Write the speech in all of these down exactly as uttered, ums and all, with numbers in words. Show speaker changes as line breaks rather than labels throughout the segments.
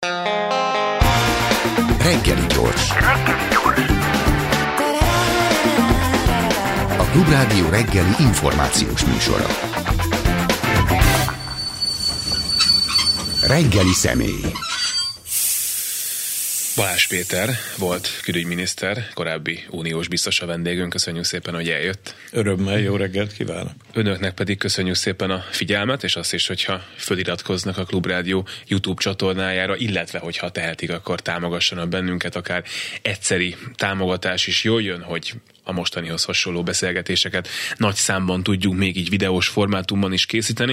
Reggeli gyors. A Klubrádió reggeli információs műsora. Reggeli személy.
Balázs Péter volt külügyminiszter, korábbi uniós biztos a vendégünk. Köszönjük szépen, hogy eljött.
Örömmel, jó reggelt kívánok.
Önöknek pedig köszönjük szépen a figyelmet, és azt is, hogyha föliratkoznak a Klubrádió YouTube csatornájára, illetve hogyha tehetik, akkor támogassanak bennünket, akár egyszeri támogatás is jól jön, hogy a mostanihoz hasonló beszélgetéseket nagy számban tudjuk még így videós formátumban is készíteni.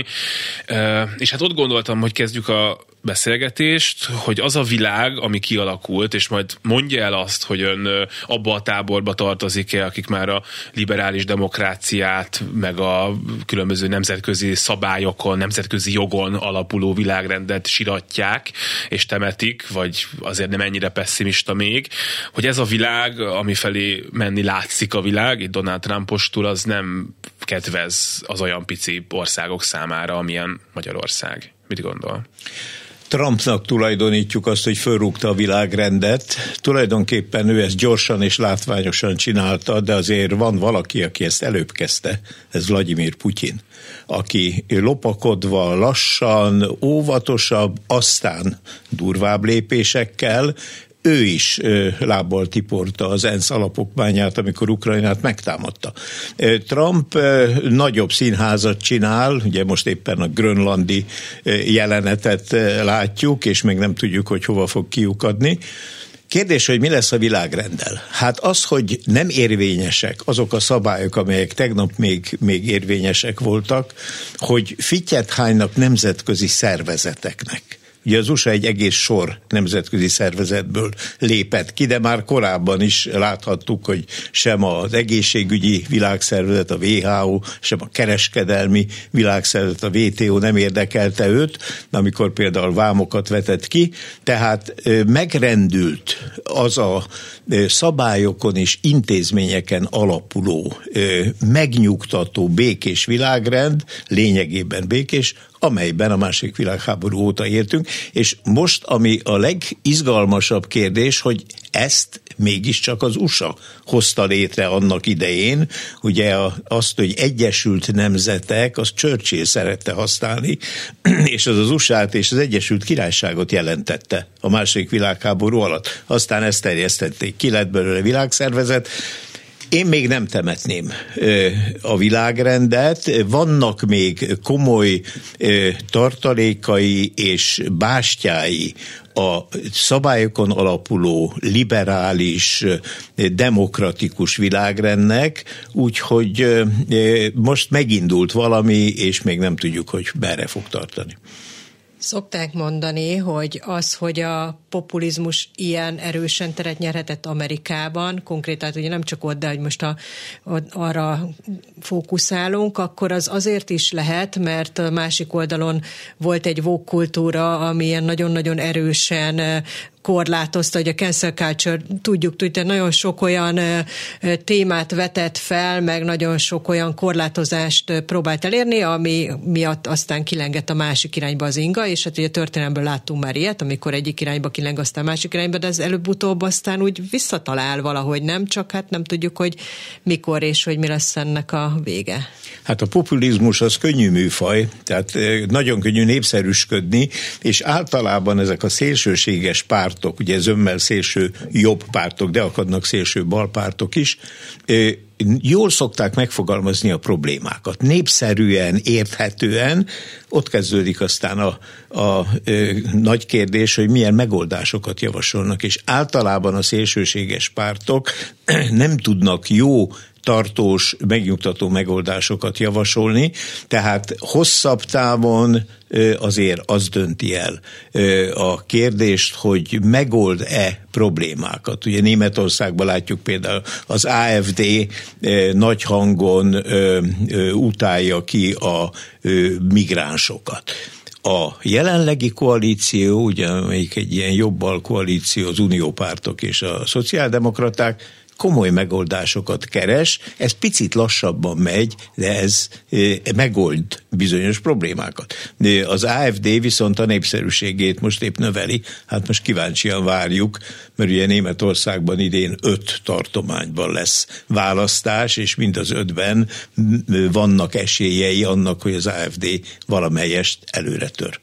És hát ott gondoltam, hogy kezdjük a beszélgetést, hogy az a világ, ami kialakult, és majd mondja el azt, hogy ön abba a táborba tartozik-e, akik már a liberális demokráciát, meg a különböző nemzetközi szabályokon, nemzetközi jogon alapuló világrendet siratják, és temetik, vagy azért nem ennyire pessimista még, hogy ez a világ, ami felé menni látszik a világ, itt Donald Trumpostul, az nem kedvez az olyan pici országok számára, amilyen Magyarország. Mit gondol?
Trumpnak tulajdonítjuk azt, hogy fölrúgta a világrendet. Tulajdonképpen ő ezt gyorsan és látványosan csinálta, de azért van valaki, aki ezt előbb kezdte, ez Vladimir Putyin, aki lopakodva, lassan, óvatosabb, aztán durvább lépésekkel, ő is ö, lábbal tiporta az ENSZ alapokmányát, amikor Ukrajnát megtámadta. Trump ö, nagyobb színházat csinál, ugye most éppen a grönlandi ö, jelenetet ö, látjuk, és még nem tudjuk, hogy hova fog kiukadni. Kérdés, hogy mi lesz a világrenddel? Hát az, hogy nem érvényesek azok a szabályok, amelyek tegnap még, még érvényesek voltak, hogy fittyet hánynak nemzetközi szervezeteknek. Ugye az u es á egy egész sor nemzetközi szervezetből lépett ki, de már korábban is láthattuk, hogy sem az egészségügyi világszervezet, a dupla vé há o, sem a kereskedelmi világszervezet, a vé té o nem érdekelte őt, amikor például vámokat vetett ki, tehát megrendült az a szabályokon és intézményeken alapuló, megnyugtató, békés világrend, lényegében békés, amelyben a második világháború óta éltünk, és most, ami a legizgalmasabb kérdés, hogy ezt mégiscsak az u es á hozta létre annak idején, ugye azt, hogy Egyesült Nemzetek, az Churchill szerette használni, és az az u es á-t és az Egyesült Királyságot jelentette a második világháború alatt. Aztán ezt terjesztették, ki lett belőle világszervezet. Én még nem temetném a világrendet, vannak még komoly tartalékai és bástyái a szabályokon alapuló, liberális, demokratikus világrendnek, úgyhogy most megindult valami, és még nem tudjuk, hogy merre fog tartani.
Szokták mondani, hogy az, hogy a populizmus ilyen erősen teret nyerhetett Amerikában, konkrétan ugye nem csak ott, de hogy most a, a, arra fókuszálunk, akkor az azért is lehet, mert a másik oldalon volt egy woke kultúra, ami ilyen nagyon-nagyon erősen korlátozta, hogy a cancel culture, tudjuk, hogy nagyon sok olyan témát vetett fel, meg nagyon sok olyan korlátozást próbált elérni, ami miatt aztán kilengett a másik irányba az inga, és hát ugye történelemből láttunk már ilyet, amikor egyik irányba kileng, aztán másik irányba, de ez előbb-utóbb aztán úgy visszatalál valahogy, nem? Csak hát nem tudjuk, hogy mikor és hogy mi lesz ennek a vége.
Hát a populizmus az könnyű műfaj, tehát nagyon könnyű népszerűsködni, és általában ezek a szélsőséges pártok, ugye zömmel szélső jobb pártok, de akadnak szélső bal pártok is, jól szokták megfogalmazni a problémákat. Népszerűen, érthetően, ott kezdődik aztán a, a, a nagy kérdés, hogy milyen megoldásokat javasolnak, és általában a szélsőséges pártok nem tudnak jó, tartós, megnyugtató megoldásokat javasolni, tehát hosszabb távon azért az dönti el a kérdést, hogy megold-e problémákat. Ugye Németországban látjuk például az á ef dé nagy hangon utálja ki a migránsokat. A jelenlegi koalíció, ugye, amelyik egy ilyen jobbal koalíció, az uniópártok és a szociáldemokraták, komoly megoldásokat keres, ez picit lassabban megy, de ez megold bizonyos problémákat. De az á ef dé viszont a népszerűségét most épp növeli, hát most kíváncsian várjuk, mert ugye Németországban idén öt tartományban lesz választás, és mind az ötben vannak esélyei annak, hogy az á ef dé valamelyest előre tör.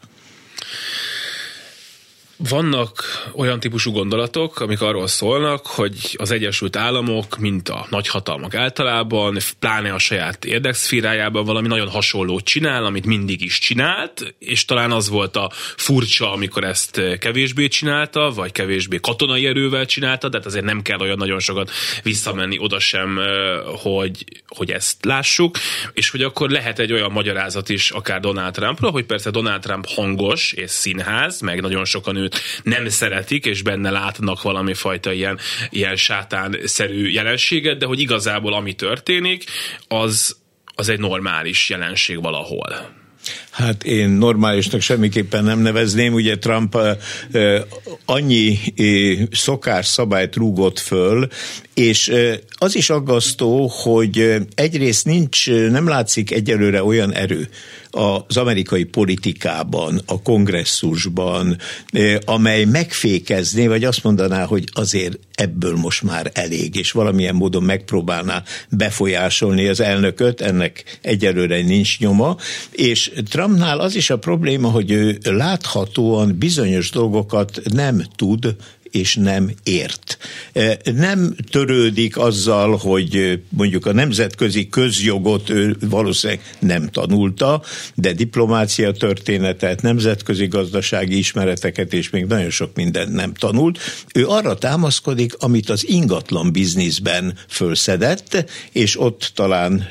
Vannak olyan típusú gondolatok, amik arról szólnak, hogy az Egyesült Államok, mint a nagyhatalmak általában, pláne a saját érdekszférájában valami nagyon hasonlót csinál, amit mindig is csinált, és talán az volt a furcsa, amikor ezt kevésbé csinálta, vagy kevésbé katonai erővel csinálta, tehát azért nem kell olyan nagyon sokat visszamenni oda sem, hogy, hogy ezt lássuk, és hogy akkor lehet egy olyan magyarázat is akár Donald Trumpra, hogy persze Donald Trump hangos és színház, meg nagyon sokan őt nem szeretik, és benne látnak valami fajta ilyen, ilyen sátánszerű jelenséget, de hogy igazából ami történik, az, az egy normális jelenség valahol.
Hát én normálisnak semmiképpen nem nevezném, ugye Trump uh, uh, annyi uh, szokásszabályt rúgott föl, és uh, az is aggasztó, hogy uh, egyrészt nincs, nem látszik egyelőre olyan erő az amerikai politikában, a kongresszusban, uh, amely megfékezné, vagy azt mondaná, hogy azért ebből most már elég, és valamilyen módon megpróbálná befolyásolni az elnököt, ennek egyelőre nincs nyoma, és Trumpnál az is a probléma, hogy ő láthatóan bizonyos dolgokat nem tud és nem ért. Nem törődik azzal, hogy mondjuk a nemzetközi közjogot ő valószínűleg nem tanulta, de diplomácia történetet, nemzetközi gazdasági ismereteket és még nagyon sok mindent nem tanult. Ő arra támaszkodik, amit az ingatlan bizniszben fölszedett, és ott talán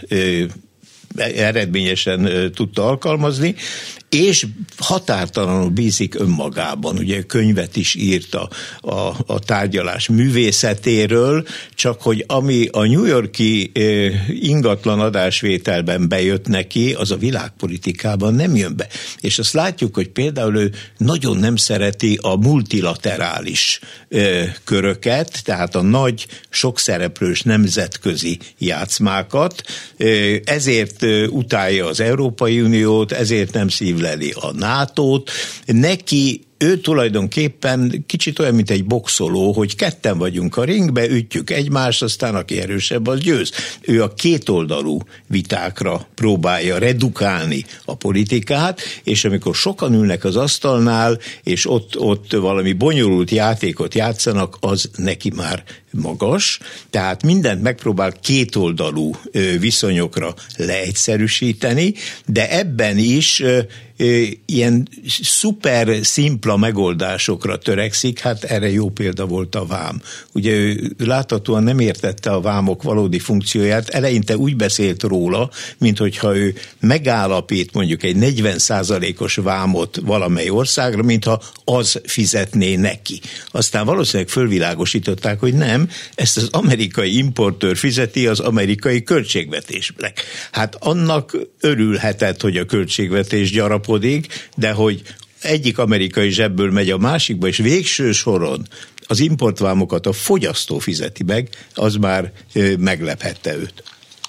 eredményesen tudta alkalmazni, és határtalanul bízik önmagában. Ugye könyvet is írt a, a, a tárgyalás művészetéről, csak hogy ami a New York-i eh, ingatlan adásvételben bejött neki, az a világpolitikában nem jön be. És azt látjuk, hogy például ő nagyon nem szereti a multilaterális eh, köröket, tehát a nagy, sokszereplős nemzetközi játszmákat, eh, ezért eh, utálja az Európai Uniót, ezért nem szív a nátót, neki ő tulajdonképpen kicsit olyan, mint egy boxoló, hogy ketten vagyunk a ringbe, ütjük egymást, aztán aki erősebb, az győz. Ő a kétoldalú vitákra próbálja redukálni a politikát, és amikor sokan ülnek az asztalnál, és ott, ott valami bonyolult játékot játszanak, az neki már magas, tehát mindent megpróbál kétoldalú viszonyokra leegyszerűsíteni, de ebben is ilyen szuper szimpla megoldásokra törekszik, hát erre jó példa volt a vám. Ugye ő láthatóan nem értette a vámok valódi funkcióját, eleinte úgy beszélt róla, minthogyha ő megállapít mondjuk egy negyven százalékos vámot valamely országra, mintha az fizetné neki. Aztán valószínűleg fölvilágosították, hogy nem, ezt az amerikai importőr fizeti az amerikai költségvetésnek. Hát annak örülhetett, hogy a költségvetés gyarapodik, de hogy egyik amerikai zsebből megy a másikba, és végső soron az importvámokat a fogyasztó fizeti meg, az már meglephette őt.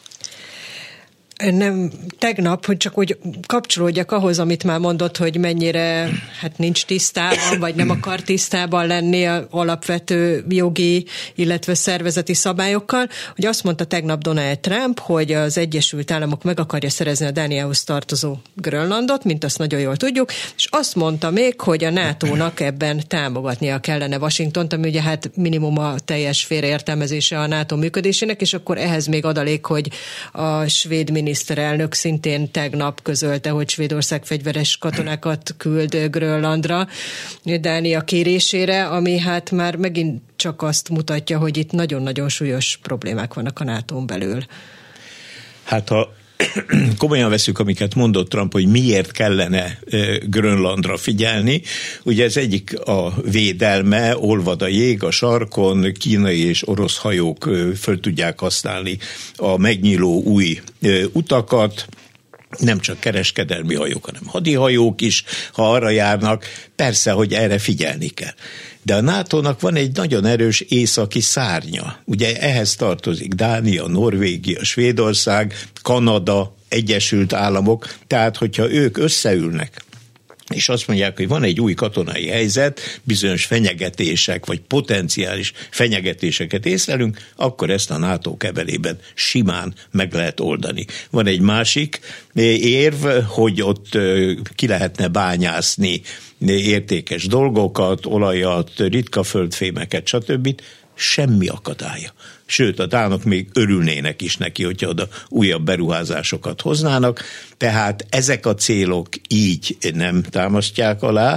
Nem, tegnap, hogy csak úgy kapcsolódjak ahhoz, amit már mondott, hogy mennyire hát nincs tisztában, vagy nem akar tisztában lenni a alapvető jogi, illetve szervezeti szabályokkal, hogy azt mondta tegnap Donald Trump, hogy az Egyesült Államok meg akarja szerezni a Dánielhoz tartozó Grönlandot, mint azt nagyon jól tudjuk, és azt mondta még, hogy a nátónak ebben támogatnia kellene Washingtont, ami ugye hát minimum a teljes félreértelmezése a NATO működésének, és akkor ehhez még adalék, hogy a svéd miniszterelnök szintén tegnap közölte, hogy Svédország fegyveres katonákat küld Grönlandra Dánia kérésére, ami hát már megint csak azt mutatja, hogy itt nagyon-nagyon súlyos problémák vannak a nátón belül.
Hát ha komolyan veszük, amiket mondott Trump, hogy miért kellene Grönlandra figyelni. Ugye ez egyik a védelme, olvad a jég a sarkon, kínai és orosz hajók föl tudják használni a megnyíló új utakat, nem csak kereskedelmi hajók, hanem hadihajók is, ha arra járnak, persze, hogy erre figyelni kell. De a nátónak van egy nagyon erős északi szárnya. Ugye ehhez tartozik Dánia, Norvégia, Svédország, Kanada, Egyesült Államok, tehát hogyha ők összeülnek, és azt mondják, hogy van egy új katonai helyzet, bizonyos fenyegetések, vagy potenciális fenyegetéseket észlelünk, akkor ezt a NATO kebelében simán meg lehet oldani. Van egy másik érv, hogy ott ki lehetne bányászni értékes dolgokat, olajat, ritka földfémeket, stb. Semmi akadálya. Sőt, a dánok még örülnének is neki, hogyha oda újabb beruházásokat hoznának, tehát ezek a célok így nem támasztják alá.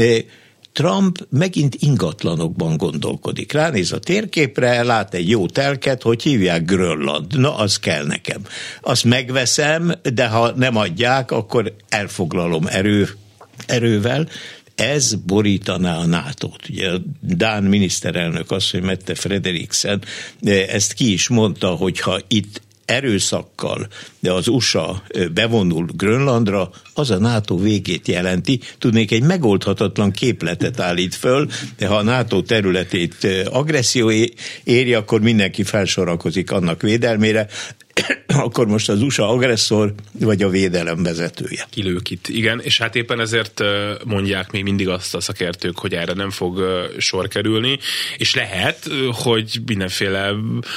Trump megint ingatlanokban gondolkodik. Ránéz a térképre, lát egy jó telket, hogy hívják Grönland. Na, az kell nekem. Azt megveszem, de ha nem adják, akkor elfoglalom erő, erővel. Ez borítaná a nátót. Ugye a dán miniszterelnök asszony, Mette Frederiksen ezt ki is mondta, hogy ha itt erőszakkal de az u es á bevonul Grönlandra, az a NATO végét jelenti. Tudnék, egy megoldhatatlan képletet állít föl, de ha a NATO területét agresszió éri, akkor mindenki felsorakozik annak védelmére, akkor most az u es á agresszor, vagy a védelem vezetője.
Kilők itt, igen, és hát éppen ezért mondják még mindig azt a szakértők, hogy erre nem fog sor kerülni, és lehet, hogy mindenféle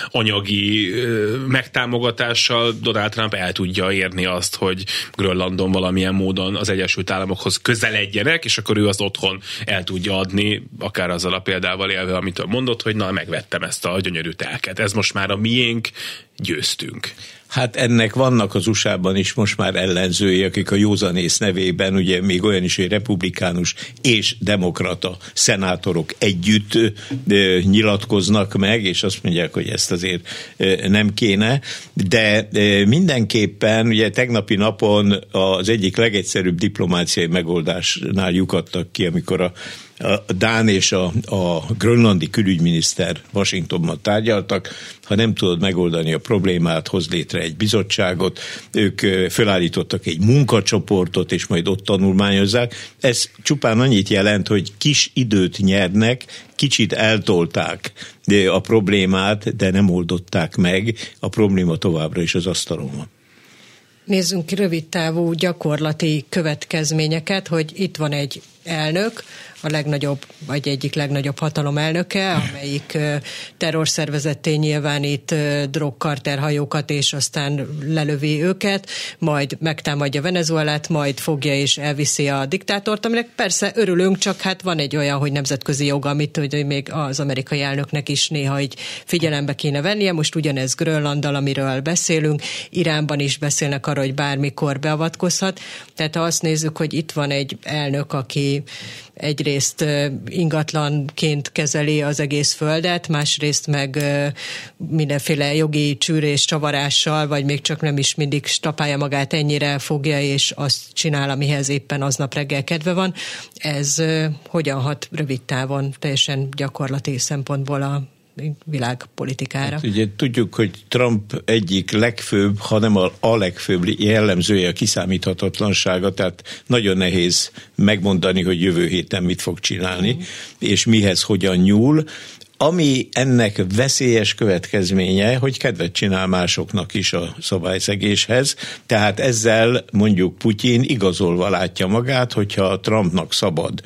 anyagi megtámogatással Donald Trump el tudja érni azt, hogy Grönlandon valamilyen módon az Egyesült Államokhoz közeledjenek, és akkor ő az otthon el tudja adni, akár azzal a példával élve, amit mondott, hogy na, megvettem ezt a gyönyörű telket. Ez most már a miénk, győztünk.
Hát ennek vannak az u es á-ban is most már ellenzői, akik a józanész nevében, ugye még olyan is, hogy republikánus és demokrata szenátorok együtt e, nyilatkoznak meg, és azt mondják, hogy ezt azért e, nem kéne, de e, mindenképpen ugye tegnapi napon az egyik legegyszerűbb diplomáciai megoldásnál lyukadtak ki, amikor a a dán és a, a grönlandi külügyminiszter Washingtonban tárgyaltak, ha nem tudod megoldani a problémát, hoz létre egy bizottságot, ők felállítottak egy munkacsoportot, és majd ott tanulmányozzák. Ez csupán annyit jelent, hogy kis időt nyernek, kicsit eltolták a problémát, de nem oldották meg, a probléma továbbra is az asztalon van.
Nézzünk ki rövidtávú gyakorlati következményeket, hogy itt van egy elnök, a legnagyobb, vagy egyik legnagyobb hatalom elnöke, amelyik terrorszervezetté nyilvánít drogkarterhajókat, és aztán lelövi őket, majd megtámadja Venezuelát, majd fogja és elviszi a diktátort, aminek persze örülünk, csak hát van egy olyan, hogy nemzetközi jog, amit hogy még az amerikai elnöknek is néha így figyelembe kéne vennie. Most ugyanez Grönlanddal, amiről beszélünk, Iránban is beszélnek arra, hogy bármikor beavatkozhat. Tehát ha azt nézzük, hogy itt van egy elnök, aki egyrészt ingatlanként kezeli az egész földet, másrészt meg mindenféle jogi csűrés, csavarással, vagy még csak nem is mindig stapálja magát, ennyire fogja, és azt csinál, amihez éppen aznap reggel kedve van. Ez hogyan hat rövid távon, teljesen gyakorlati szempontból a világpolitikára?
Hát ugye tudjuk, hogy Trump egyik legfőbb, ha nem a, a legfőbb jellemzője a kiszámíthatatlansága, tehát nagyon nehéz megmondani, hogy jövő héten mit fog csinálni, mm. és mihez hogyan nyúl. Ami ennek veszélyes következménye, hogy kedvet csinál másoknak is a szabályszegéshez, tehát ezzel mondjuk Putyin igazolva látja magát, hogyha Trumpnak szabad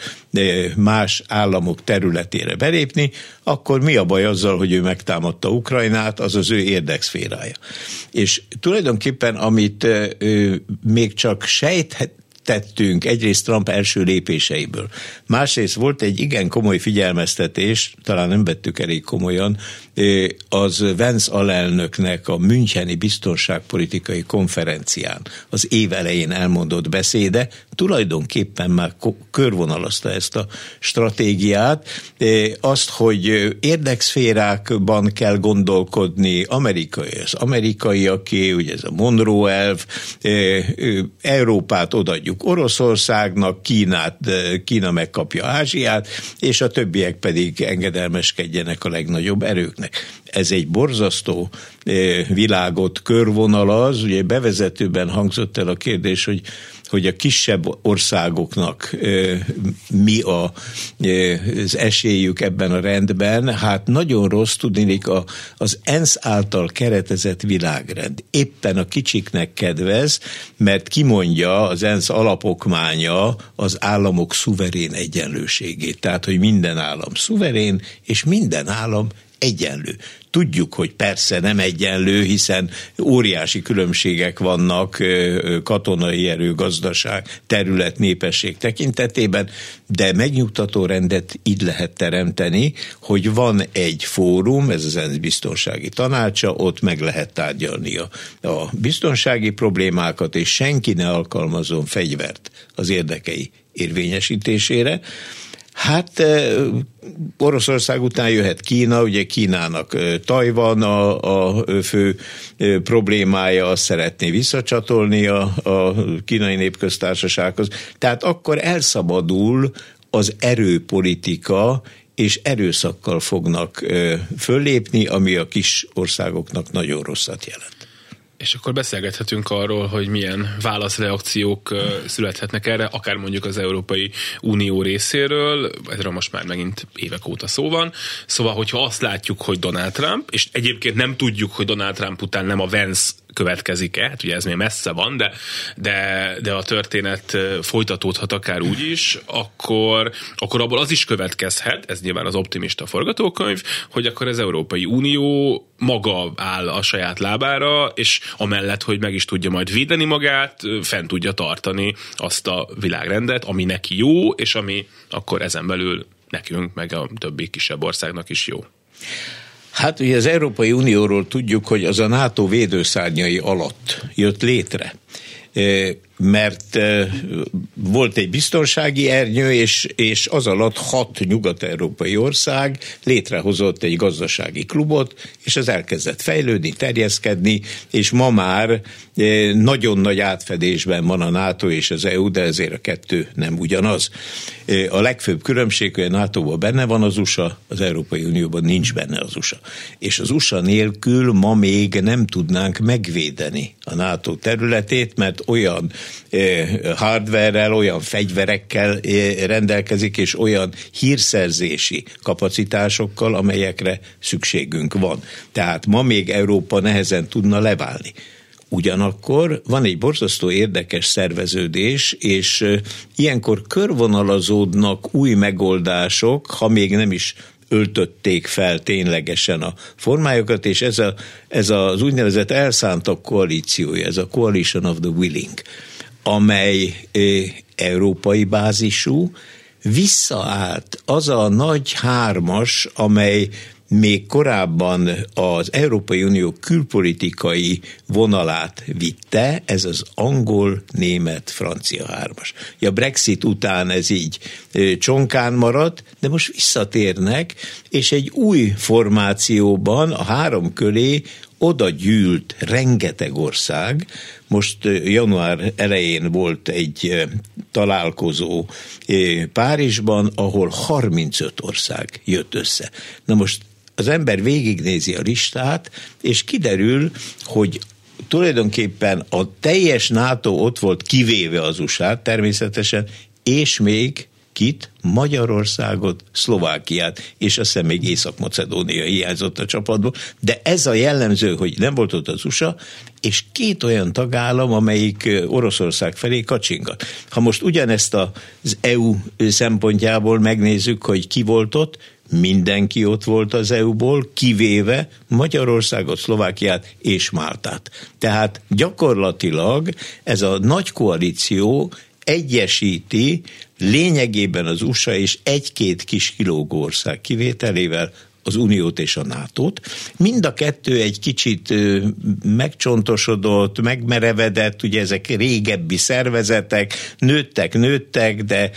más államok területére belépni, akkor mi a baj azzal, hogy ő megtámadta Ukrajnát, az az ő érdekszférája. És tulajdonképpen, amit ő még csak sejthet, tettünk egyrészt Trump első lépéseiből. Másrészt volt egy igen komoly figyelmeztetés, talán nem vettük elég komolyan, az Vance alelnöknek a Müncheni biztonságpolitikai konferencián az év elején elmondott beszéde tulajdonképpen már körvonalazta ezt a stratégiát, azt, hogy érdekszférákban kell gondolkodni, amerikai az amerikaiaké, ugye ez a Monroe elv, Európát odaadjuk mondjuk Oroszországnak, Kínát, Kína megkapja Ázsiát, és a többiek pedig engedelmeskedjenek a legnagyobb erőknek. Ez egy borzasztó világot körvonalaz. Ugye bevezetőben hangzott el a kérdés, hogy hogy a kisebb országoknak mi a, az esélyük ebben a rendben. Hát nagyon rossz, tudniillik, a, az ENSZ által keretezett világrend éppen a kicsiknek kedvez, mert kimondja az ENSZ alapokmánya az államok szuverén egyenlőségét. Tehát, hogy minden állam szuverén, és minden állam egyenlő. Tudjuk, hogy persze nem egyenlő, hiszen óriási különbségek vannak katonai erő, gazdaság, terület, népesség tekintetében, de megnyugtató rendet így lehet teremteni, hogy van egy fórum, ez az ENSZ biztonsági tanácsa, ott meg lehet tárgyalni a, a biztonsági problémákat, és senki ne alkalmazzon fegyvert az érdekei érvényesítésére. Hát Oroszország után jöhet Kína, ugye Kínának Tajvan a, a fő problémája, azt szeretné visszacsatolni a, a kínai népköztársasághoz. Tehát akkor elszabadul az erőpolitika, és erőszakkal fognak föllépni, ami a kis országoknak nagyon rosszat jelent.
És akkor beszélgethetünk arról, hogy milyen válaszreakciók születhetnek erre, akár mondjuk az Európai Unió részéről, erről most már megint évek óta szó van. Szóval, hogyha azt látjuk, hogy Donald Trump, és egyébként nem tudjuk, hogy Donald Trump után nem a Vance következik-e, hát ugye ez még messze van, de, de, de a történet folytatódhat akár úgy is, akkor, akkor abból az is következhet, ez nyilván az optimista forgatókönyv, hogy akkor az Európai Unió maga áll a saját lábára, és amellett, hogy meg is tudja majd védeni magát, fent tudja tartani azt a világrendet, ami neki jó, és ami akkor ezen belül nekünk, meg a többi kisebb országnak is jó.
Hát ugye az Európai Unióról tudjuk, hogy az a NATO védőszárnyai alatt jött létre, mert volt egy biztonsági ernyő, és, és az alatt hat nyugat-európai ország létrehozott egy gazdasági klubot, és az elkezdett fejlődni, terjeszkedni, és ma már nagyon nagy átfedésben van a NATO és az é u, de ezért a kettő nem ugyanaz. A legfőbb különbség, hogy a nátóban benne van az u es á, az Európai Unióban nincs benne az u es á. És az u es á nélkül ma még nem tudnánk megvédeni a NATO területét, mert olyan hardverrel, olyan fegyverekkel rendelkezik, és olyan hírszerzési kapacitásokkal, amelyekre szükségünk van. Tehát ma még Európa nehezen tudna leválni. Ugyanakkor van egy borzasztó érdekes szerveződés, és ilyenkor körvonalazódnak új megoldások, ha még nem is öltötték fel ténylegesen a formájukat, és ez, a, ez az úgynevezett elszántak koalíciója, ez a Coalition of the Willing, amely e, európai bázisú, visszaállt az a nagy hármas, amely még korábban az Európai Unió külpolitikai vonalát vitte, ez az angol, német, francia hármas. A Brexit után ez így csonkán maradt, de most visszatérnek, és egy új formációban a három köré oda gyűlt rengeteg ország. Most január elején volt egy találkozó Párizsban, ahol harmincöt ország jött össze. Na most az ember végignézi a listát, és kiderül, hogy tulajdonképpen a teljes NATO ott volt, kivéve az u es á természetesen, és még kit? Magyarországot, Szlovákiát, és azt hiszem még Észak-Macedónia hiányzott a csapatból, de ez a jellemző, hogy nem volt ott az u es á, és két olyan tagállam, amelyik Oroszország felé kacsingat. Ha most ugyanezt az é u szempontjából megnézzük, hogy ki volt ott, mindenki ott volt az é u-ból, kivéve Magyarországot, Szlovákiát és Máltát. Tehát gyakorlatilag ez a nagy koalíció egyesíti lényegében az u es á és egy-két kis kilógó ország kivételével az Uniót és a nátót. Mind a kettő egy kicsit megcsontosodott, megmerevedett, ugye ezek régebbi szervezetek, nőttek, nőttek, de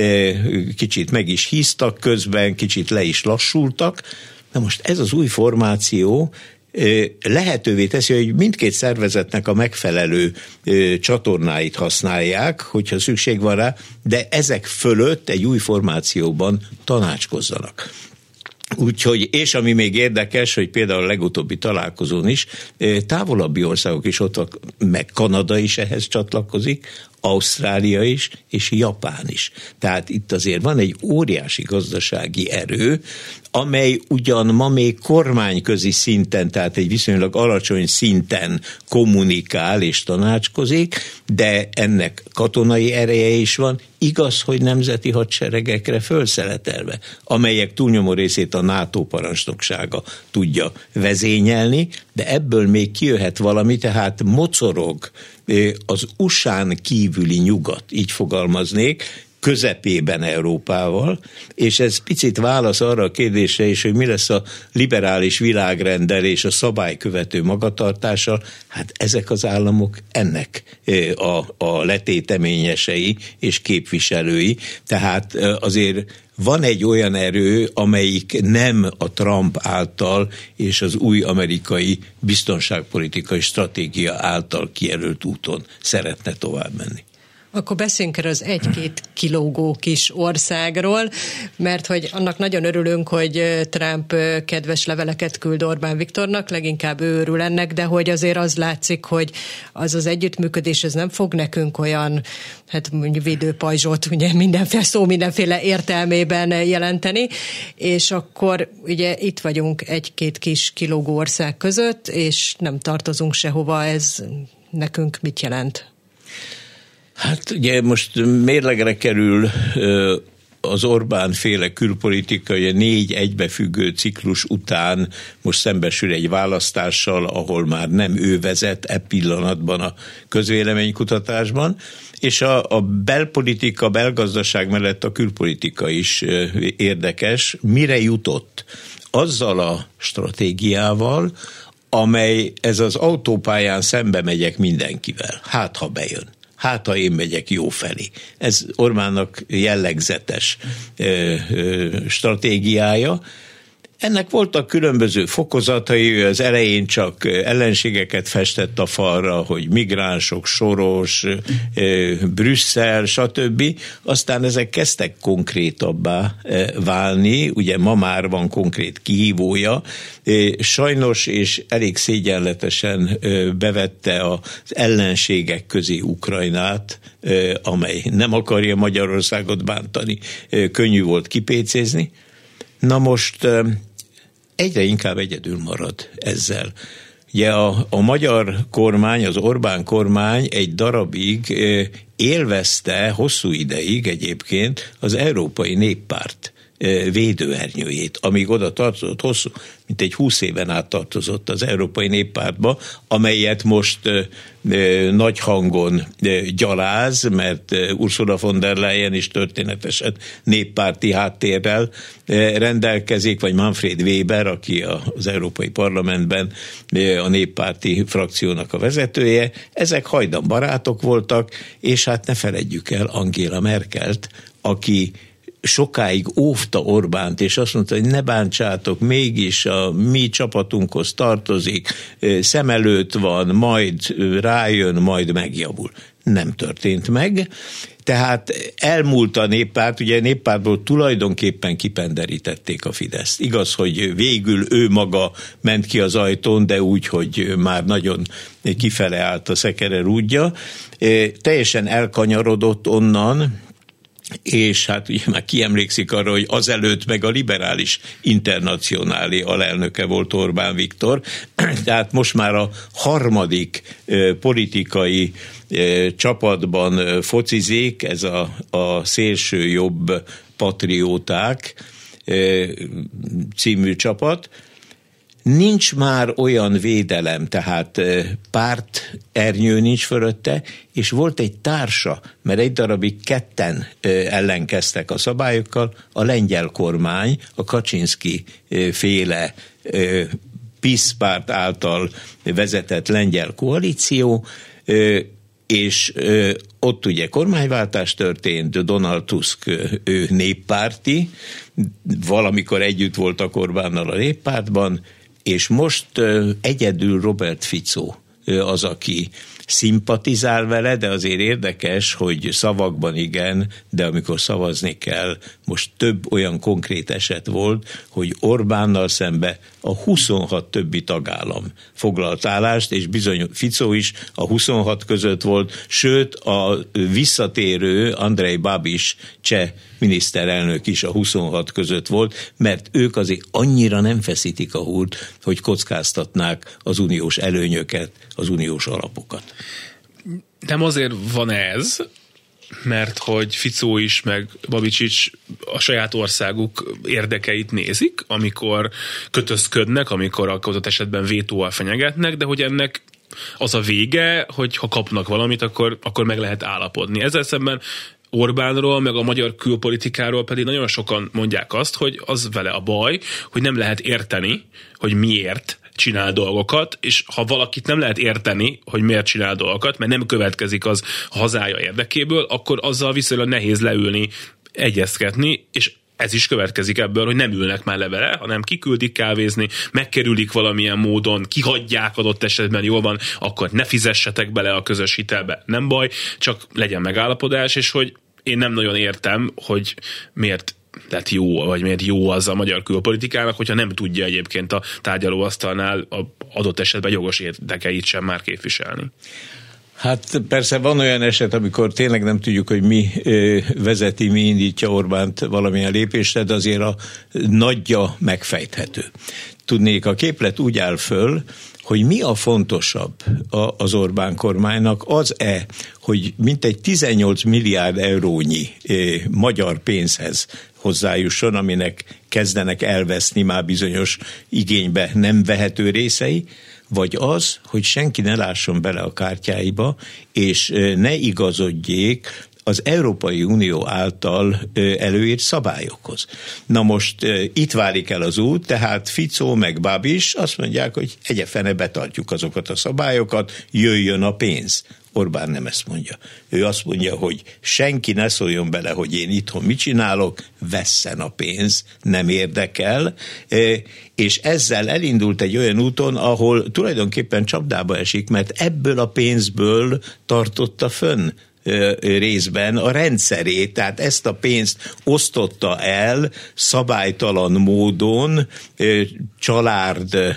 kicsit meg is híztak közben, kicsit le is lassultak. Na most ez az új formáció lehetővé teszi, hogy mindkét szervezetnek a megfelelő csatornáit használják, hogyha szükség van rá, de ezek fölött egy új formációban tanácskozzanak. Úgyhogy, és ami még érdekes, hogy például a legutóbbi találkozón is távolabbi országok is ott van, meg Kanada is ehhez csatlakozik, Ausztrália is, és Japán is. Tehát itt azért van egy óriási gazdasági erő, amely ugyan ma még kormányközi szinten, tehát egy viszonylag alacsony szinten kommunikál és tanácskozik, de ennek katonai ereje is van, igaz, hogy nemzeti hadseregekre fölszeletelve, amelyek túlnyomó részét a NATO parancsnoksága tudja vezényelni, de ebből még kijöhet valami, tehát mocorog az u es á-n kívüli nyugat, így fogalmaznék, közepében Európával, és ez picit válasz arra a kérdésre is, hogy mi lesz a liberális világrenddel és a szabálykövető magatartással, hát ezek az államok ennek a, a letéteményesei és képviselői, tehát azért van egy olyan erő, amelyik nem a Trump által és az új amerikai biztonságpolitikai stratégia által kijelölt úton szeretne tovább menni.
Akkor beszéljünk erről az egy-két kilógó kis országról, mert hogy annak nagyon örülünk, hogy Trump kedves leveleket küld Orbán Viktornak, leginkább ő örül ennek, de hogy azért az látszik, hogy az az együttműködés, ez nem fog nekünk olyan, hát mondjuk védőpajzsot, ugye mindenféle szó, mindenféle értelmében jelenteni, és akkor ugye itt vagyunk egy-két kis kilógó ország között, és nem tartozunk sehova, ez nekünk mit jelent?
Hát ugye most mérlegre kerül az Orbán-féle külpolitika, ugye négy egybefüggő ciklus után most szembesül egy választással, ahol már nem ő vezet e pillanatban a közvéleménykutatásban, és a, a belpolitika, belgazdaság mellett a külpolitika is érdekes. Mire jutott? Azzal a stratégiával, amely ez az autópályán szembe megyek mindenkivel, hát ha bejön. Hát, ha én megyek jó felé. Ez Orbánnak jellegzetes ö, ö, stratégiája. Ennek voltak különböző fokozatai, az elején csak ellenségeket festett a falra, hogy migránsok, Soros, Brüsszel, stb. Aztán ezek kezdtek konkrétabbá válni, ugye ma már van konkrét kihívója. Sajnos és elég szégyenletesen bevette az ellenségek közé Ukrajnát, amely nem akarja Magyarországot bántani, könnyű volt kipécézni. Na most egyre inkább egyedül marad ezzel. Ugye a, a magyar kormány, az Orbán kormány egy darabig élvezte hosszú ideig egyébként az Európai Néppárt védőernyőjét, amíg oda tartozott hosszú, mint egy húsz éven át tartozott az Európai Néppártba, amelyet most ö, nagy hangon ö, gyaláz, mert ö, Ursula von der Leyen is történetesen néppárti háttérrel ö, rendelkezik, vagy Manfred Weber, aki a, az Európai Parlamentben ö, a néppárti frakciónak a vezetője. Ezek hajdan barátok voltak, és hát ne feledjük el Angela Merkelt, aki sokáig óvta Orbánt, és azt mondta, hogy ne bántsátok, mégis a mi csapatunkhoz tartozik, szem előtt van, majd rájön, majd megjavul. Nem történt meg, tehát elmúlt a néppárt, ugye a néppártból tulajdonképpen kipenderítették a Fideszt. Igaz, hogy végül ő maga ment ki az ajtón, de úgy, hogy már nagyon kifele állt a szekere rúdja. Teljesen elkanyarodott onnan, és hát ugye már kiemlékszik arra, hogy azelőtt meg a liberális internacionálé alelnöke volt Orbán Viktor, tehát most már a harmadik politikai csapatban focizik, ez a, a szélső jobb patrióták című csapat. Nincs már olyan védelem, tehát párt ernyő nincs fölötte, és volt egy társa, mert egy darabig ketten ellenkeztek a szabályokkal, a lengyel kormány, a Kaczynszki féle PiS párt által vezetett lengyel koalíció, és ott ugye kormányváltás történt, Donald Tusk, ő néppárti, valamikor együtt voltak Orbánnal a néppártban, és most egyedül Robert Fico az, aki szimpatizál vele, de azért érdekes, hogy szavakban igen, de amikor szavazni kell, most több olyan konkrét eset volt, hogy Orbánnal szembe a huszonhat többi tagállam foglalt állást, és bizony Fico is a huszonhat között volt, sőt a visszatérő Andrej Babiš cseh miniszterelnök is a huszonhat között volt, mert ők azért annyira nem feszítik a húrt, hogy kockáztatnák az uniós előnyöket, az uniós alapokat.
Nem azért van ez, mert hogy Fico is, meg Babiš is a saját országuk érdekeit nézik, amikor kötözködnek, amikor adott esetben vétóval fenyegetnek, de hogy ennek az a vége, hogy ha kapnak valamit, akkor, akkor meg lehet állapodni. Ezzel szemben Orbánról, meg a magyar külpolitikáról pedig nagyon sokan mondják azt, hogy az vele a baj, hogy nem lehet érteni, hogy miért csinál dolgokat, és ha valakit nem lehet érteni, hogy miért csinál dolgokat, mert nem következik az a hazája érdekéből, akkor azzal viszonylag nehéz leülni, egyeztetni, és ez is következik ebből, hogy nem ülnek már le vele, hanem kiküldik kávézni, megkerülik valamilyen módon, kihagyják adott esetben, jól van, akkor ne fizessetek bele a közös hitelbe, nem baj, csak legyen megállapodás, és hogy én nem nagyon értem, hogy miért lett jó, vagy miért jó az a magyar külpolitikának, hogyha nem tudja egyébként a tárgyalóasztalnál a adott esetben jogos érdekeit sem már képviselni.
Hát persze van olyan eset, amikor tényleg nem tudjuk, hogy mi vezeti, mi indítja Orbánt valamilyen lépésre, de azért a nagyja megfejthető. Tudnék, a képlet úgy áll föl, hogy mi a fontosabb az Orbán kormánynak, az-e, hogy mintegy tizennyolc milliárd eurónyi magyar pénzhez hozzájusson, aminek kezdenek elveszni már bizonyos igénybe nem vehető részei, vagy az, hogy senki ne lásson bele a kártyáiba, és ne igazodjék az Európai Unió által előírt szabályokhoz. Na most itt válik el az út, tehát Fico meg Babiš azt mondják, hogy egyefene betartjuk azokat a szabályokat, jöjjön a pénz. Orbán nem ezt mondja. Ő azt mondja, hogy senki ne szóljon bele, hogy én itthon mit csinálok, vesszen a pénz, nem érdekel, és ezzel elindult egy olyan úton, ahol tulajdonképpen csapdába esik, mert ebből a pénzből tartotta fönn részben a rendszerét, tehát ezt a pénzt osztotta el szabálytalan módon, család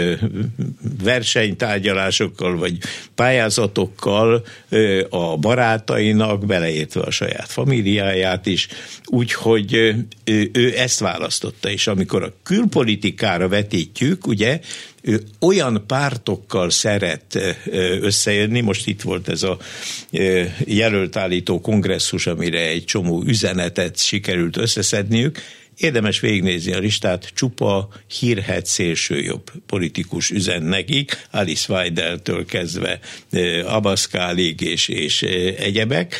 versenytárgyalásokkal vagy pályázatokkal a barátainak, beleértve a saját familiáját is, úgyhogy ő ezt választotta, és amikor a külpolitikára vetítjük, ugye, ő olyan pártokkal szeret összejönni, most itt volt ez a jelöltállító kongresszus, amire egy csomó üzenetet sikerült összeszedniük, érdemes végignézni a listát, csupa hírhedt szélsőjobb politikus üzen nekik, Alice Weideltől kezdve Abascalig és, és egyebek,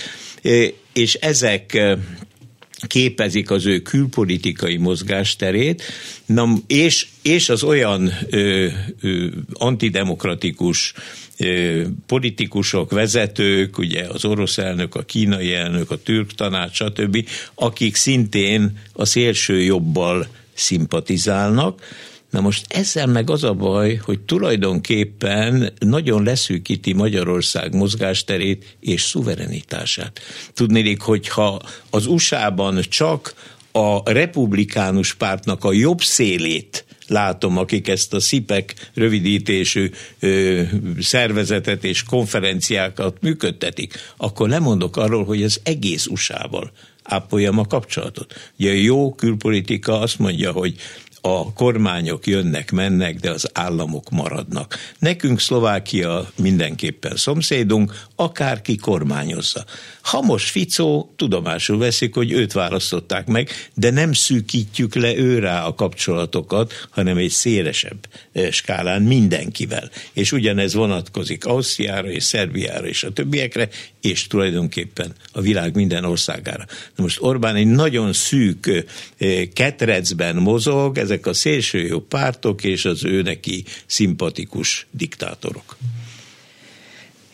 és ezek képezik az ő külpolitikai mozgásterét, na, és, és az olyan ö, ö, antidemokratikus ö, politikusok, vezetők, ugye az orosz elnök, a kínai elnök, a türk tanács, stb., akik szintén a szélső jobbal szimpatizálnak. Na most ezzel meg az a baj, hogy tulajdonképpen nagyon leszűkíti Magyarország mozgásterét és szuverenitását. Tudnélik, hogyha az u es á-ban csak a republikánus pártnak a jobb szélét látom, akik ezt a szipek rövidítésű ö, szervezetet és konferenciákat működtetik, akkor lemondok arról, hogy az egész u es á-val ápoljam a kapcsolatot. Ugye a jó külpolitika azt mondja, hogy a kormányok jönnek, mennek, de az államok maradnak. Nekünk Szlovákia mindenképpen szomszédunk, akárki kormányozza. Ha most Fico, tudomásul veszik, hogy őt választották meg, de nem szűkítjük le őrá a kapcsolatokat, hanem egy szélesebb skálán mindenkivel. És ugyanez vonatkozik Ausztriára és Szerbiára és a többiekre, és tulajdonképpen a világ minden országára. Na most Orbán egy nagyon szűk ketrecben mozog, ezek a szélsőjobb pártok és az ő neki szimpatikus diktátorok.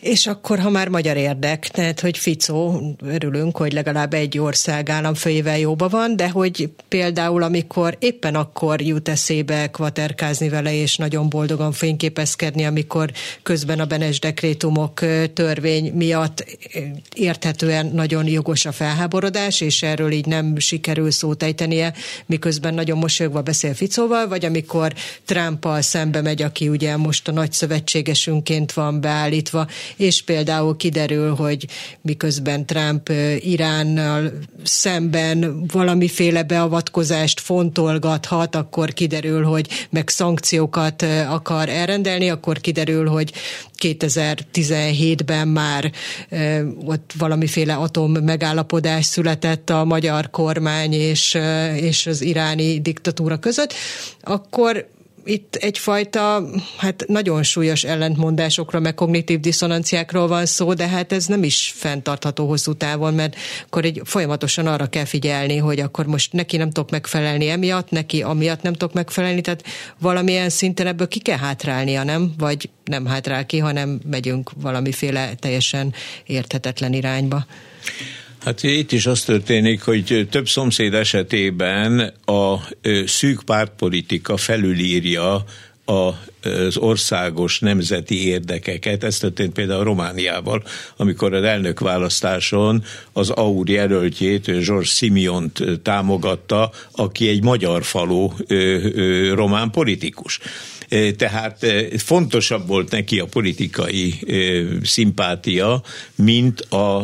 És akkor, ha már magyar érdek, tehát, hogy Ficó, örülünk, hogy legalább egy ország államfőjével jóba van, de hogy például, amikor éppen akkor jut eszébe kvaterkázni vele, és nagyon boldogan fényképezkedni, amikor közben a Benes dekrétumok törvény miatt érthetően nagyon jogos a felháborodás, és erről így nem sikerül szót ejtenie, miközben nagyon mosolyogva beszél Ficóval, vagy amikor Trumpal szembe megy, aki ugye most a nagy szövetségesünként van beállítva, és például kiderül, hogy miközben Trump Iránnal szemben valamiféle beavatkozást fontolgathat, akkor kiderül, hogy meg szankciókat akar elrendelni, akkor kiderül, hogy kétezer-tizenhétben már e, ott valamiféle atom megállapodás született a magyar kormány és, e, és az iráni diktatúra között, akkor itt egyfajta, hát nagyon súlyos ellentmondásokra, meg kognitív diszonanciákról van szó, de hát ez nem is fenntartható hosszú távon, mert akkor egy folyamatosan arra kell figyelni, hogy akkor most neki nem tudok megfelelni emiatt, neki amiatt nem tudok megfelelni, tehát valamilyen szinten ebből ki kell hátrálnia, nem? Vagy nem hátrál ki, hanem megyünk valamiféle teljesen érthetetlen irányba.
Hát itt is az történik, hogy több szomszéd esetében a szűk pártpolitika felülírja az országos nemzeti érdekeket. Ez történt például Romániával, amikor az elnökválasztáson az á u er jelöltjét, George Simiont támogatta, aki egy magyar falú román politikus. Tehát fontosabb volt neki a politikai szimpátia, mint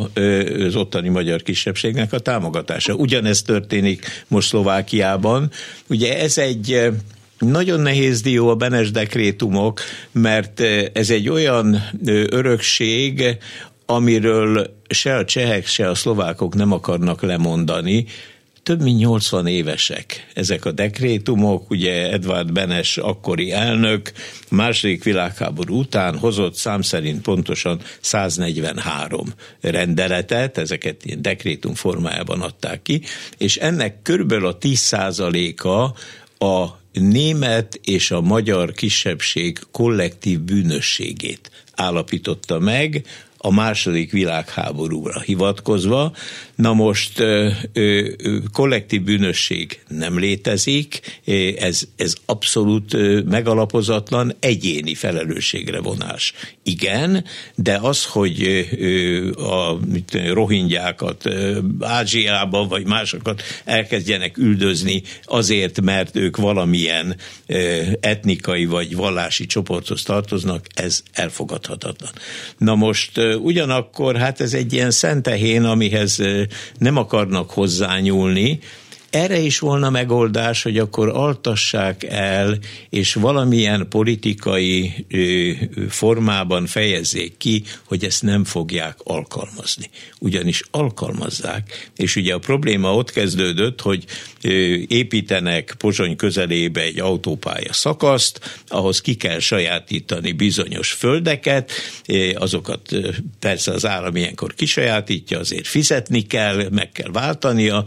az ottani magyar kisebbségnek a támogatása. Ugyanezt történik most Szlovákiában. Ugye ez egy nagyon nehéz dió a Benes dekrétumok, mert ez egy olyan örökség, amiről se a csehek, se a szlovákok nem akarnak lemondani. Több mint nyolcvan évesek ezek a dekrétumok, ugye Edvard Benes akkori elnök második világháború után hozott szám szerint pontosan száznegyvenhárom rendeletet, ezeket ilyen dekrétum formájában adták ki, és ennek körülbelül a tíz százaléka a német és a magyar kisebbség kollektív bűnösségét állapította meg, a második világháborúra hivatkozva. Na most ö, ö, kollektív bűnösség nem létezik, ez, ez abszolút ö, megalapozatlan, egyéni felelősségre vonás. Igen, de az, hogy ö, a mit, rohingyákat ö, Ázsiában vagy másokat elkezdjenek üldözni azért, mert ők valamilyen ö, etnikai vagy vallási csoporthoz tartoznak, ez elfogadhatatlan. Na most ö, ugyanakkor hát ez egy ilyen szentehén, amihez nem akarnak hozzányúlni. Erre is volna megoldás, hogy akkor altassák el, és valamilyen politikai ö, formában fejezzék ki, hogy ezt nem fogják alkalmazni. Ugyanis alkalmazzák, és ugye a probléma ott kezdődött, hogy ö, építenek Pozsony közelébe egy autópálya szakaszt, ahhoz ki kell sajátítani bizonyos földeket, ö, azokat ö, persze az állam ilyenkor kisajátítja, azért fizetni kell, meg kell váltania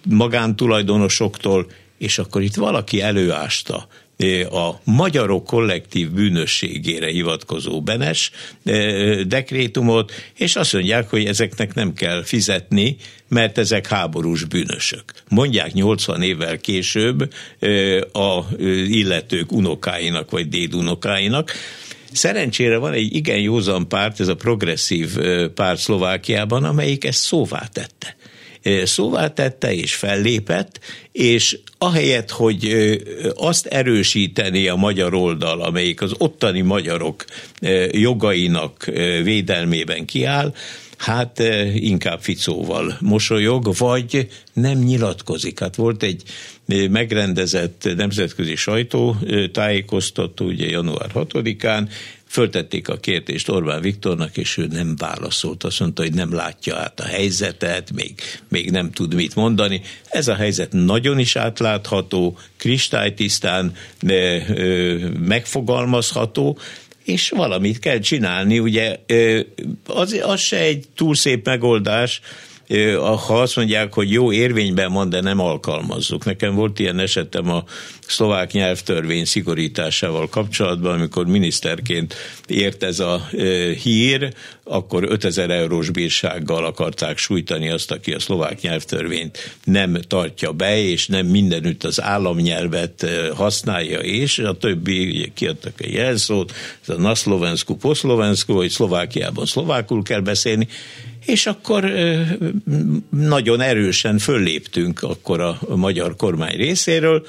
magántulajdonosoktól, és akkor itt valaki előásta a magyarok kollektív bűnösségére hivatkozó Benes dekrétumot, és azt mondják, hogy ezeknek nem kell fizetni, mert ezek háborús bűnösök. Mondják nyolcvan évvel később a illetők unokáinak vagy dédunokáinak. Szerencsére van egy igen józan párt, ez a progresszív párt Szlovákiában, amelyik ezt szóvá tette. Szóvá tette és fellépett, és ahelyett, hogy azt erősíteni a magyar oldal, amelyik az ottani magyarok jogainak védelmében kiáll, hát inkább Ficóval mosolyog, vagy nem nyilatkozik. Hát volt egy megrendezett nemzetközi sajtótájékoztató, ugye január hatodikán, föltették a kérdést Orbán Viktornak, és ő nem válaszolt. Azt mondta, hogy nem látja át a helyzetet, még, még nem tud mit mondani. Ez a helyzet nagyon is átlátható, kristálytisztán megfogalmazható, és valamit kell csinálni. Ugye az, az se egy túl szép megoldás, ha azt mondják, hogy jó, érvényben van, de nem alkalmazzuk. Nekem volt ilyen esetem a szlovák nyelvtörvény szigorításával kapcsolatban, amikor miniszterként ért ez a hír, akkor ötezer eurós bírsággal akarták sújtani azt, aki a szlovák nyelvtörvényt nem tartja be, és nem mindenütt az államnyelvet használja, és a többi kiadtak egy jelszót, ez a na szlovensku, po szlovensku, hogy Szlovákiában szlovákul kell beszélni, és akkor nagyon erősen fölléptünk akkor a magyar kormány részéről,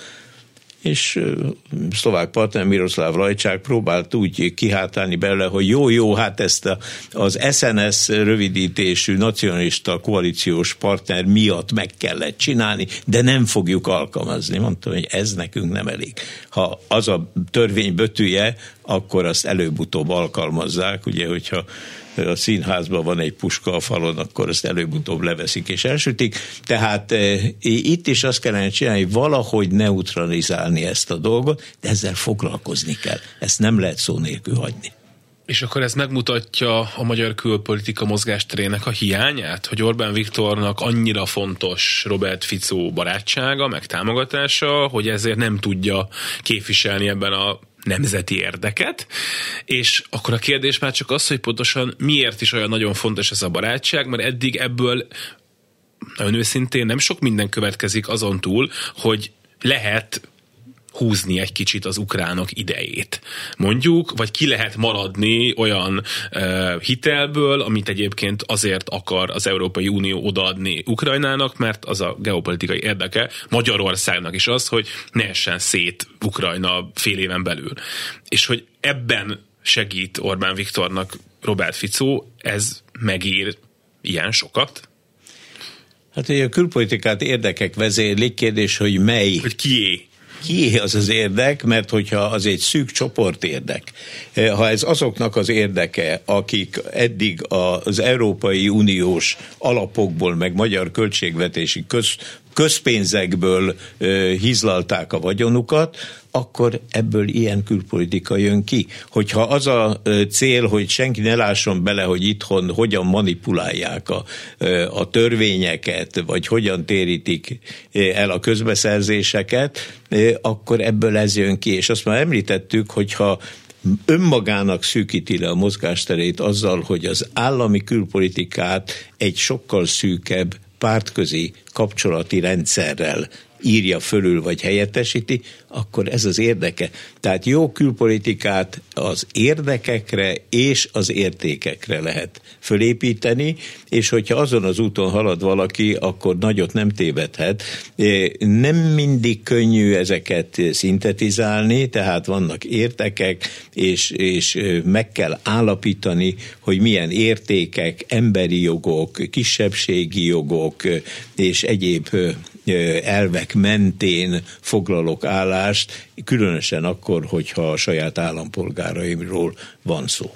és szlovák partner Miroslav Lajčák próbált úgy kihátálni belőle, hogy jó-jó, hát ezt a, az es en es rövidítésű nacionalista koalíciós partner miatt meg kellett csinálni, de nem fogjuk alkalmazni. Mondtam, hogy ez nekünk nem elég. Ha az a törvény bötűje, akkor azt előbb-utóbb alkalmazzák, ugye, hogyha a színházban van egy puska a falon, akkor azt előbb-utóbb leveszik és elsütik. Tehát e, itt is azt kellene csinálni, hogy valahogy neutralizálni ezt a dolgot, de ezzel foglalkozni kell. Ezt nem lehet szó nélkül hagyni.
És akkor ez megmutatja a magyar külpolitika mozgásterének a hiányát, hogy Orbán Viktornak annyira fontos Robert Fico barátsága, meg támogatása, hogy ezért nem tudja képviselni ebben a nemzeti érdeket, és akkor a kérdés már csak az, hogy pontosan miért is olyan nagyon fontos ez a barátság, mert eddig ebből nagyon őszintén nem sok minden következik azon túl, hogy lehet húzni egy kicsit az ukránok idejét. Mondjuk, vagy ki lehet maradni olyan uh, hitelből, amit egyébként azért akar az Európai Unió odaadni Ukrajnának, mert az a geopolitikai érdeke Magyarországnak is az, hogy ne essen szét Ukrajna fél éven belül. És hogy ebben segít Orbán Viktornak Robert Fico, ez megír ilyen sokat?
Hát, hogy a külpolitikát érdekek vezérlik, kérdés, hogy mely.
Hogy kié?
Kié az az érdek, mert hogyha az egy szűk csoport érdek, ha ez azoknak az érdeke, akik eddig az Európai Uniós alapokból, meg magyar költségvetési köz, közpénzekből hizlalták a vagyonukat, akkor ebből ilyen külpolitika jön ki. Hogyha az a cél, hogy senki ne lásson bele, hogy itthon hogyan manipulálják a, a törvényeket, vagy hogyan térítik el a közbeszerzéseket, akkor ebből ez jön ki. És azt már említettük, hogyha önmagának szűkíti le a mozgásterét azzal, hogy az állami külpolitikát egy sokkal szűkebb pártközi kapcsolati rendszerrel írja fölül vagy helyettesíti, akkor ez az érdeke. Tehát jó külpolitikát az érdekekre és az értékekre lehet fölépíteni, és hogyha azon az úton halad valaki, akkor nagyot nem tévedhet. Nem mindig könnyű ezeket szintetizálni, tehát vannak értékek, és, és meg kell állapítani, hogy milyen értékek, emberi jogok, kisebbségi jogok és egyéb elvek mentén foglalok állást, különösen akkor, hogyha a saját állampolgáraimról van szó.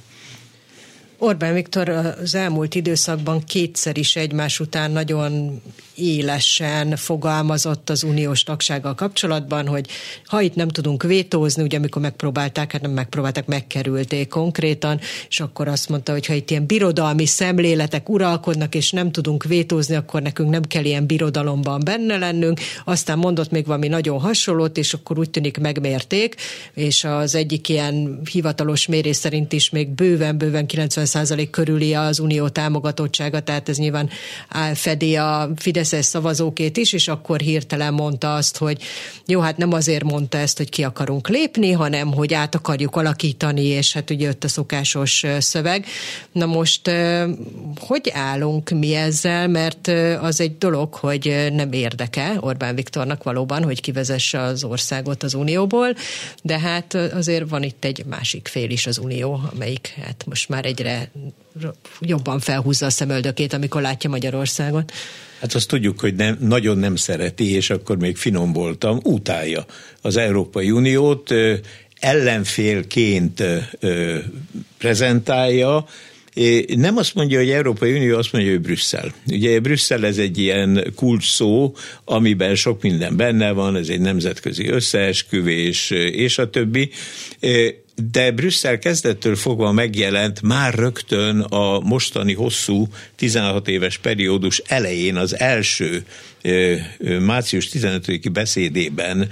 Orbán Viktor az elmúlt időszakban kétszer is egymás után nagyon élesen fogalmazott az uniós tagsággal kapcsolatban, hogy ha itt nem tudunk vétózni, ugye amikor megpróbálták, hát nem megpróbálták, megkerülték konkrétan, és akkor azt mondta, hogy ha itt ilyen birodalmi szemléletek uralkodnak, és nem tudunk vétózni, akkor nekünk nem kell ilyen birodalomban benne lennünk. Aztán mondott még valami nagyon hasonlót, és akkor úgy tűnik megmérték, és az egyik ilyen hivatalos mérés szerint is még bőven-bőven kilencven százalék körüli az unió támogatottsága, tehát ez nyilván fedi a fideszes szavazókét is, és akkor hirtelen mondta azt, hogy jó, hát nem azért mondta ezt, hogy ki akarunk lépni, hanem hogy át akarjuk alakítani, és hát ugye jött a szokásos szöveg. Na most hogy állunk mi ezzel, mert az egy dolog, hogy nem érdeke Orbán Viktornak valóban, hogy kivezesse az országot az unióból, de hát azért van itt egy másik fél is, az unió, amelyik hát most már egyre jobban felhúzza a szemöldökét, amikor látja Magyarországot.
Hát azt tudjuk, hogy nem, nagyon nem szereti, és akkor még finom voltam, utálja az Európai Uniót, ellenfélként prezentálja. Nem azt mondja, hogy Európai Unió, azt mondja, hogy Brüsszel. Ugye Brüsszel ez egy ilyen kulcs szó, amiben sok minden benne van, ez egy nemzetközi összeesküvés, és a többi. De Brüsszel kezdettől fogva megjelent már rögtön a mostani hosszú tizenhat éves periódus elején az első március tizenötödiki beszédében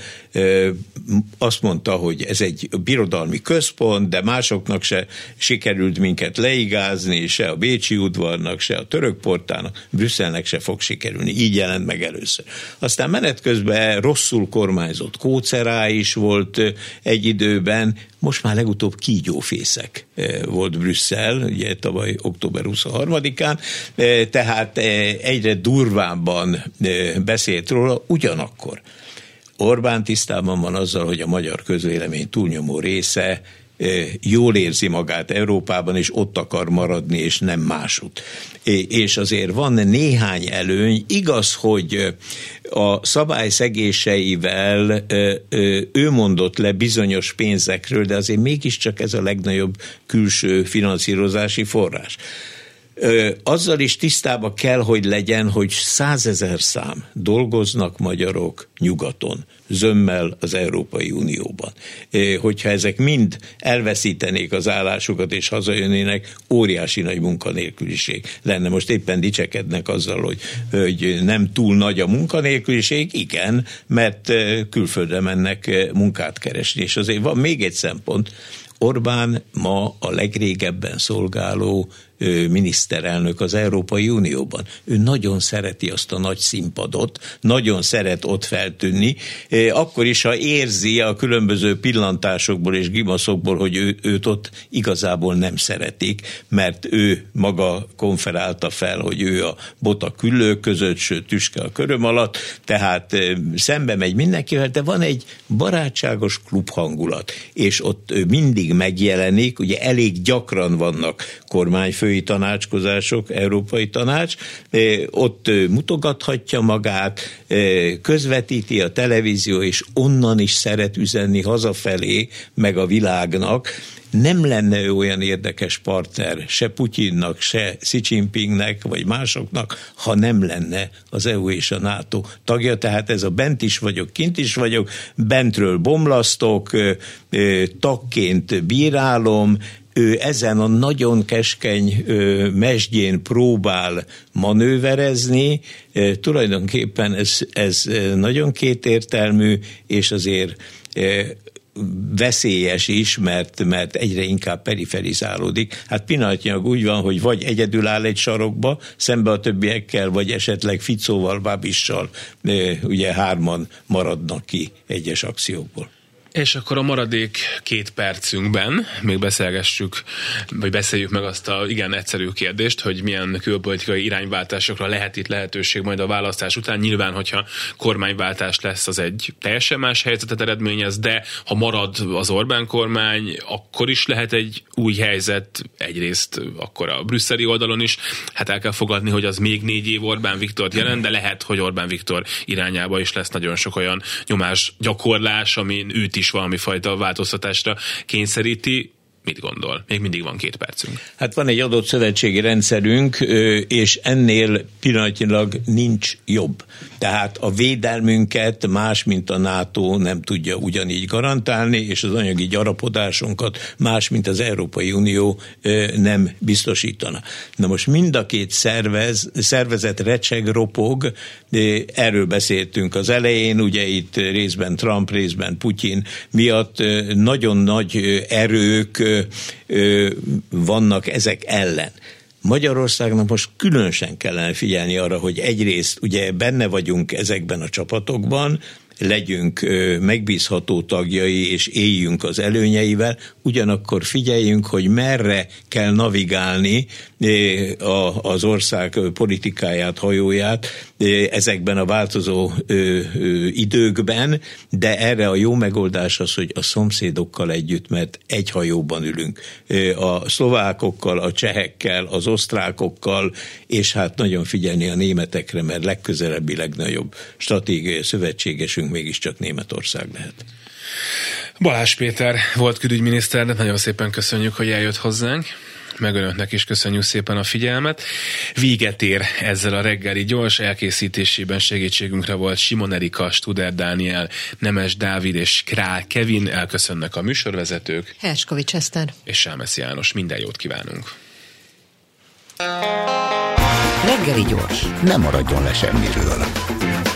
azt mondta, hogy ez egy birodalmi központ, de másoknak se sikerült minket leigázni, se a bécsi udvarnak, se a török portának, Brüsszelnek se fog sikerülni. Így jelent meg először. Aztán menet közben rosszul kormányzott Kócerá is volt egy időben, most már legutóbb kígyófészek volt Brüsszel, ugye tavaly október huszonharmadikán, tehát egyre durvábban beszélt róla, ugyanakkor Orbán tisztában van azzal, hogy a magyar közvélemény túlnyomó része jól érzi magát Európában, és ott akar maradni, és nem másút. És azért van néhány előny, igaz, hogy a szabályszegéseivel ő mondott le bizonyos pénzekről, de azért mégiscsak ez a legnagyobb külső finanszírozási forrás. Azzal is tisztában kell, hogy legyen, hogy százezer szám dolgoznak magyarok nyugaton, zömmel az Európai Unióban. Hogyha ezek mind elveszítenék az állásukat és hazajönnének, óriási nagy munkanélküliség lenne. Most éppen dicsekednek azzal, hogy, hogy nem túl nagy a munkanélküliség, igen, mert külföldre mennek munkát keresni. És azért van még egy szempont, Orbán ma a legrégebben szolgáló miniszterelnök az Európai Unióban. Ő nagyon szereti azt a nagy színpadot, nagyon szeret ott feltűnni, akkor is, ha érzi a különböző pillantásokból és grimaszokból, hogy ő, őt ott igazából nem szeretik, mert ő maga konferálta fel, hogy ő a bota küllők között, sőt tüske a köröm alatt, tehát szembe megy mindenkivel, de van egy barátságos klubhangulat, és ott mindig megjelenik, ugye elég gyakran vannak kormányfői tanácskozások, Európai Tanács, ott mutogathatja magát, közvetíti a televízió, és onnan is szeret üzenni hazafelé, meg a világnak. Nem lenne ő olyan érdekes partner se Putyinnak, se Xi Jinpingnek, vagy másoknak, ha nem lenne az é u és a NATO tagja. Tehát ez a bent is vagyok, kint is vagyok, bentről bomlasztok, tagként bírálom, ő ezen a nagyon keskeny mesdjén próbál manőverezni, tulajdonképpen ez, ez nagyon kétértelmű, és azért veszélyes is, mert, mert egyre inkább periferizálódik. Hát pillanatnyilag úgy van, hogy vagy egyedül áll egy sarokba, szembe a többiekkel, vagy esetleg Ficóval, Babissal, ugye hárman maradnak ki egyes akciókból.
És akkor a maradék két percünkben még beszélgessük, vagy beszéljük meg azt a igen egyszerű kérdést, hogy milyen külpolitikai irányváltásokra lehet itt lehetőség majd a választás után. Nyilván, hogyha kormányváltás lesz, az egy teljesen más helyzetet eredményez, de ha marad az Orbán kormány, akkor is lehet egy új helyzet, egyrészt akkor a brüsszeli oldalon is. Hát el kell fogadni, hogy az még négy év Orbán Viktort jelent, de lehet, hogy Orbán Viktor irányába is lesz nagyon sok olyan nyomás gyakorlás, amin őt is valami fajta változtatásra kényszeríti. Mit gondol? Még mindig van két percünk.
Hát van egy adott szövetségi rendszerünk, és ennél pillanatnyilag nincs jobb. Tehát a védelmünket más, mint a NATO nem tudja ugyanígy garantálni, és az anyagi gyarapodásunkat más, mint az Európai Unió nem biztosítana. Na most mind a két szervez, szervezet recseg, ropog, erről beszéltünk az elején, ugye itt részben Trump, részben Putyin miatt nagyon nagy erők vannak ezek ellen. Magyarországnak most különösen kellene figyelni arra, hogy egyrészt ugye benne vagyunk ezekben a csapatokban, legyünk megbízható tagjai, és éljünk az előnyeivel, ugyanakkor figyeljünk, hogy merre kell navigálni az ország politikáját, hajóját ezekben a változó időkben, de erre a jó megoldás az, hogy a szomszédokkal együtt, mert egy hajóban ülünk. A szlovákokkal, a csehekkel, az osztrákokkal, és hát nagyon figyelni a németekre, mert legközelebbi, legnagyobb stratégiai szövetségesünk mégiscsak Németország lehet.
Balázs Péter volt külügyminiszter, de nagyon szépen köszönjük, hogy eljött hozzánk. Meg önöknek is köszönjük szépen a figyelmet. Véget ér ezzel a reggeli gyors elkészítésében segítségünkre volt Simon Erika, Studer Dániel, Nemes Dávid és Král Kevin. Elköszönnek a műsorvezetők.
Herskovics Eszter.
És Sámesz János. Minden jót kívánunk.
Reggeli gyors, ne maradjon le semmiről.